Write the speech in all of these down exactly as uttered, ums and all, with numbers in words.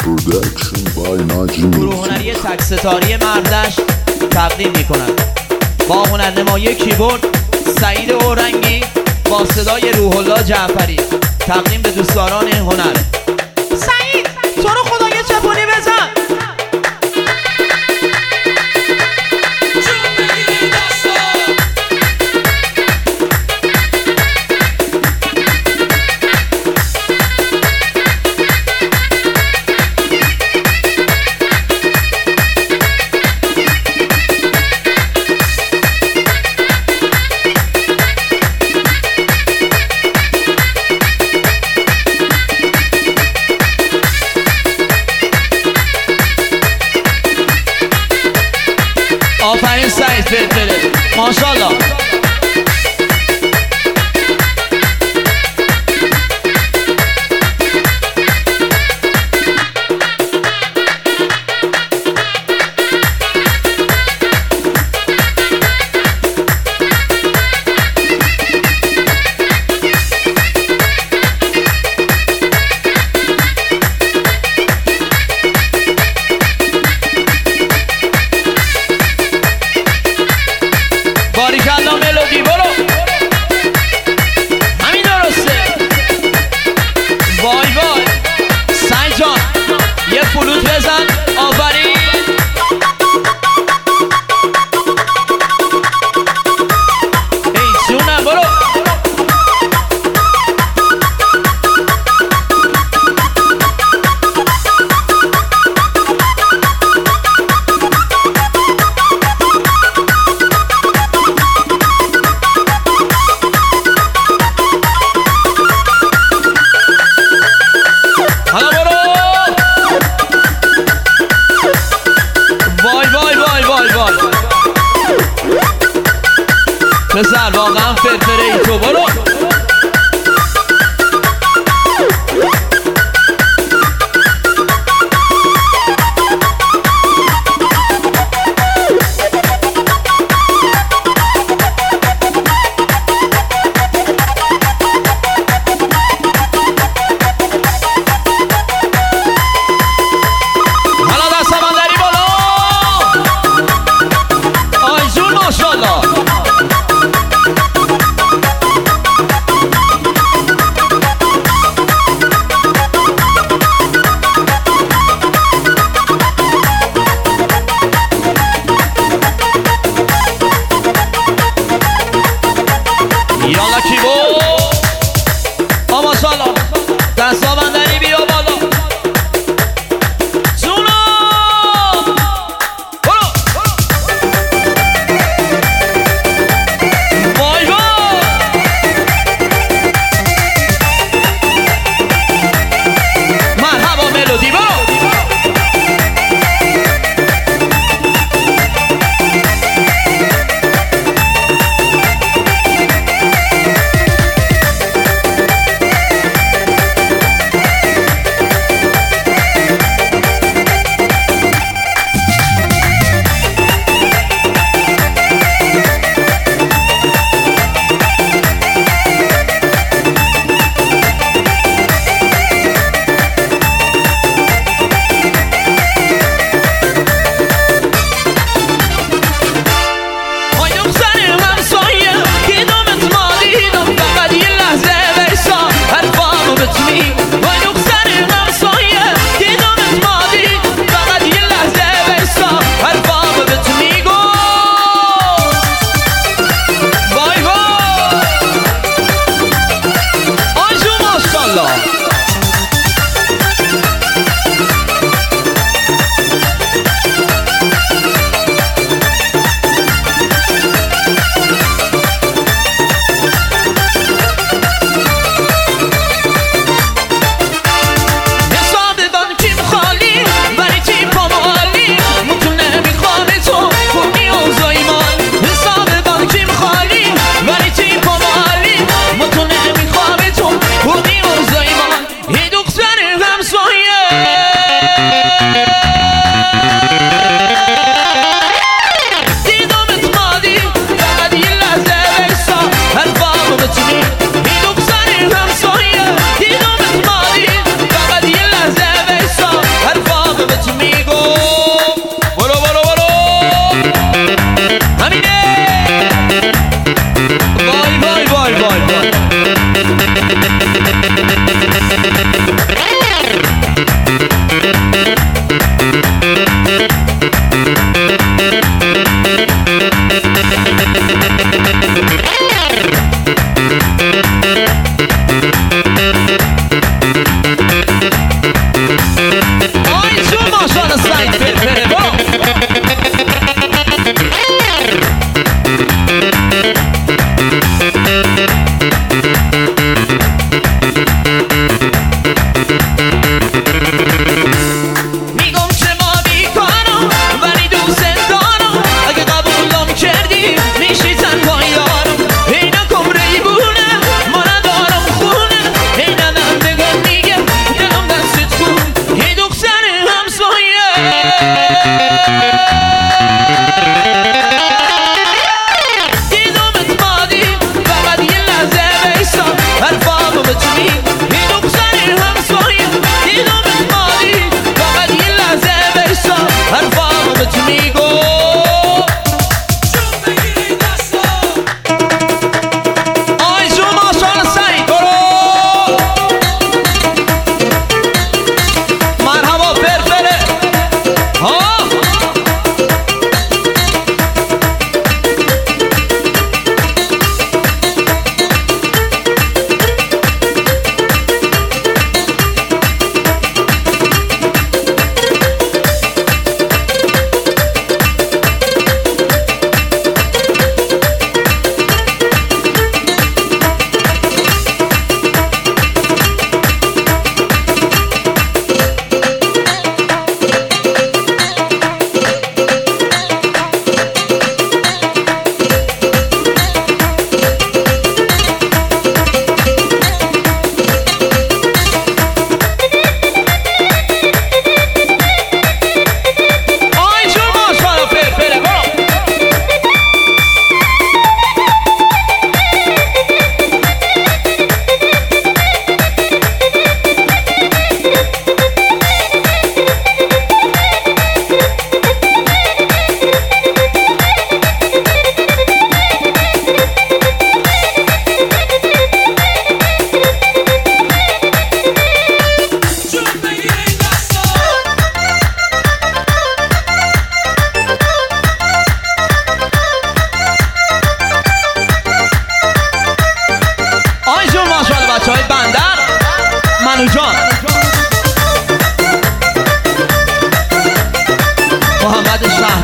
گروه هنری تک ستاری مردش تقدیم می‌کند با هنرنمایی کیبورد سعید اورنگی با صدای روح الله جعفری تقدیم به دوستداران هنر. سعید تو رو خدا یه چپونی بزن. آفرین سعید فلفله ماشاءالله. باریکلا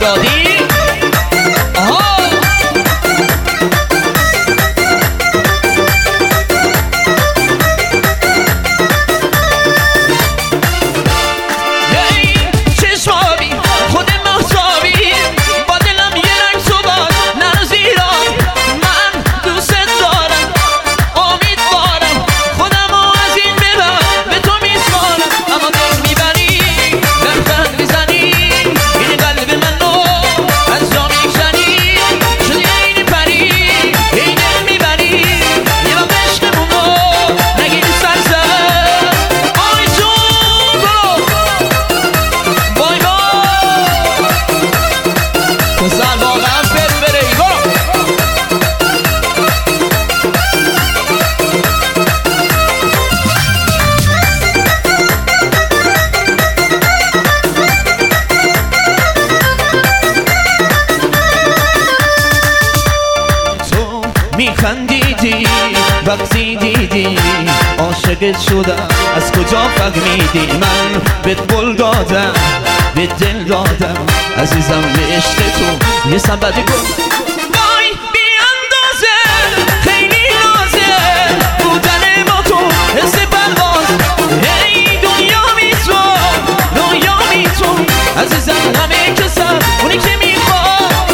بغدادی آها میخندیدی وقتی دیدی عاشقت شدم از کجا فهمیدی من بهت قول دادم به دل دادم عزیزم به عشق تو یه سبد کن وای بی اندازه خیلی نازه بودن با تو حس پرواز ای دنیا بی تو دنیا بی تو عزیزم همه کسم اونی که میخوام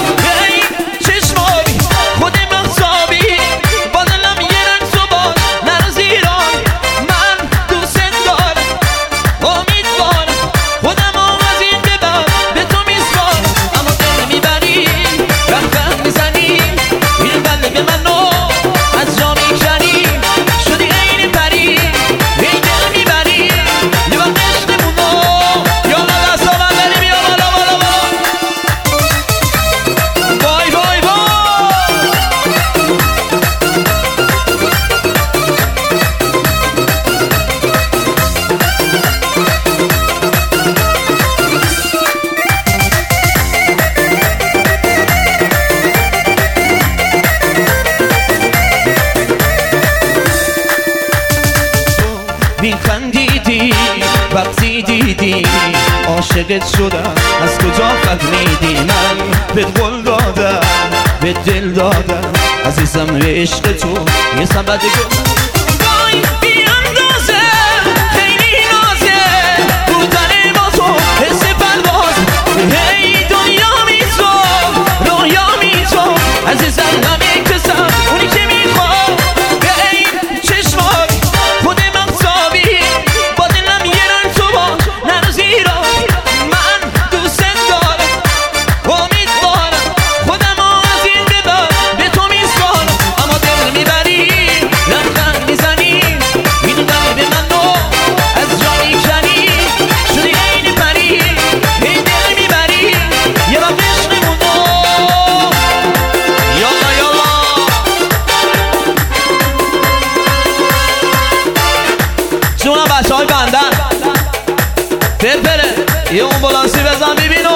میخندیدی وقتی دیدی عاشقت شدم از کجا فهمیدی من بهت قول دادم به دل دادم عزیزم به عشق تو یه سبد گل وای بی اندازه خیلی نازه بودن با تو حس پرواز هی دنیا بی تو رویا بی تو عزیزم همه کسم اونی که میخوام به این چشمات خود مقصابی با دلم یه رنگ تو باش نروز ایران من دوست دارم امیدوارم خودم از این ببر به تو میسپارم اما دل میبری لبخند میزنی این قلب من رو از جا میکنی شدی عین پری این دل میبری یه وقت عشقمون رو یالا یالا جونم بچه های بندن فرفره یه امبولانسی بزن ببین